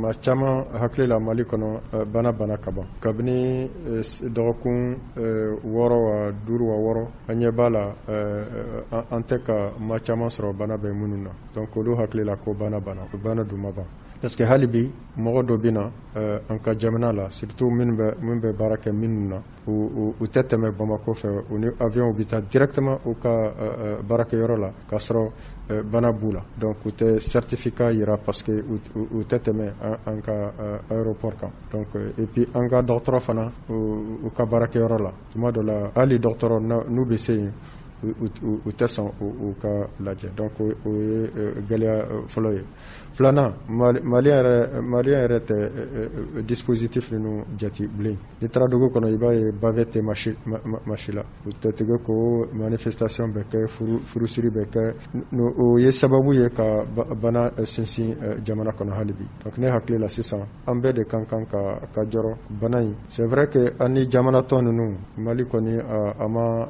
maa caman hakili la Mali kɔnɔ bana ka ban kabini dɔgɔkun 6 wa 5 wa 6 an ɲɛ b'a la an tɛ ka maa caman sɔrɔ bana bɛ minnu na donc olu hakili la ko bana dun ma ban parce que hali bi mɔgɔ dɔ bɛ na an ka jamana la surtout min bɛ baara kɛ minnu na u tɛ tɛmɛ Bamako fɛ u ni avion bɛ taa directement u ka baarakɛyɔrɔ la k'a sɔrɔ bana b'u la donc u tɛ certificat yira parce que u tɛ tɛmɛ an ka aéroport kan donc et puis an ka dɔgɔtɔrɔ fana u ka baarakɛyɔrɔ la tuma dɔ la hali dɔgɔtɔrɔ n'u bɛ se yen u tɛ sɔn u ka lajɛ donc o ye gɛlɛya fɔlɔ ye. Filanan maliyɛn yɛrɛ tɛ dispositif ninnu jate bilen n'i taara dugu kɔnɔ i b'a ye bavette tɛ masi la u tɛ tigɛ ko manifestation bɛ kɛ furusiri bɛ kɛ o ye sababu ye ka bana sinsin jamana kɔnɔ hali bi donc ne hakili la sisan an bɛɛ de kan ka jɔrɔ bana in c'est vrai que an ni jamanatɔ ninnu Mali kɔni a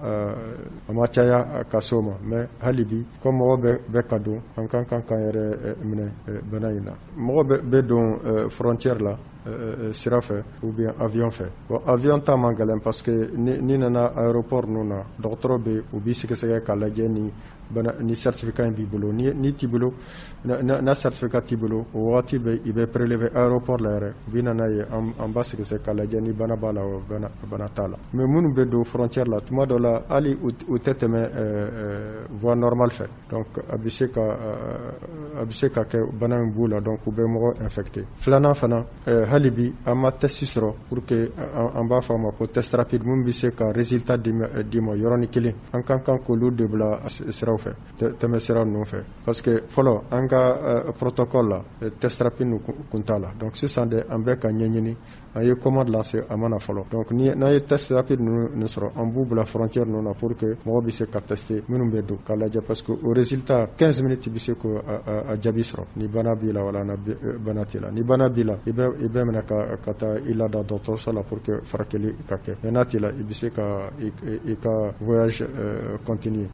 ma caya ka se o ma mais hali bi ko mɔgɔ bɛ ka don an kan k'an yɛrɛ minɛ bana in na mɔgɔ bɛ don frontière la sira fɛ ou bien avion fɛ bon avion ta man gɛlɛn parce que ni nana aéroport ninnu na dɔgɔtɔrɔ bɛ u b'i sɛgɛsɛgɛ k'a lajɛ ni certificat in b'i bolo ni t'i bolo na certificat t'i bolo o waati i bɛ prélever aéroport la yɛrɛ u bɛ nana ye an b'a sɛgɛsɛgɛ k'a lajɛ ni bana b'a la o bana t'a la mais minnu bɛ don frontière la tuma dɔ la hali u tɛ tɛmɛ voie normale fɛ donc a bɛ se ka kɛ bana in b'u la donc u bɛ mɔgɔ infecté. Filanan fana hali bi an ma test sɔrɔ pour que an b'a fɔ a ma ko test rapide mun bɛ se ka résultat d'i ma yɔrɔnin kelen an kan k'olu de bila siraw fɛ tɛmɛ sira ninnu fɛ parce que fɔlɔ an ka protocole la test rapide kun t'a la donc sisan de an bɛ ka ɲɛɲini an ye commande lancé a ma na fɔlɔ donc n'an ye test rapide ninnu sɔrɔ an b'u bila frontière ninnu na pour que mɔgɔ bɛ se ka tester minnu bɛ don k'a lajɛ parce que o résultat 15 minutes bɛ se k'o jaabi sɔrɔ ni bana b'i la wala bana t'i la ni bana b'i la i bɛ minɛ ka taa i lada dɔgɔtɔrɔso la pour que furakɛli ka kɛ mais n'a t'i la i bɛ se ka i ka voyage continuer.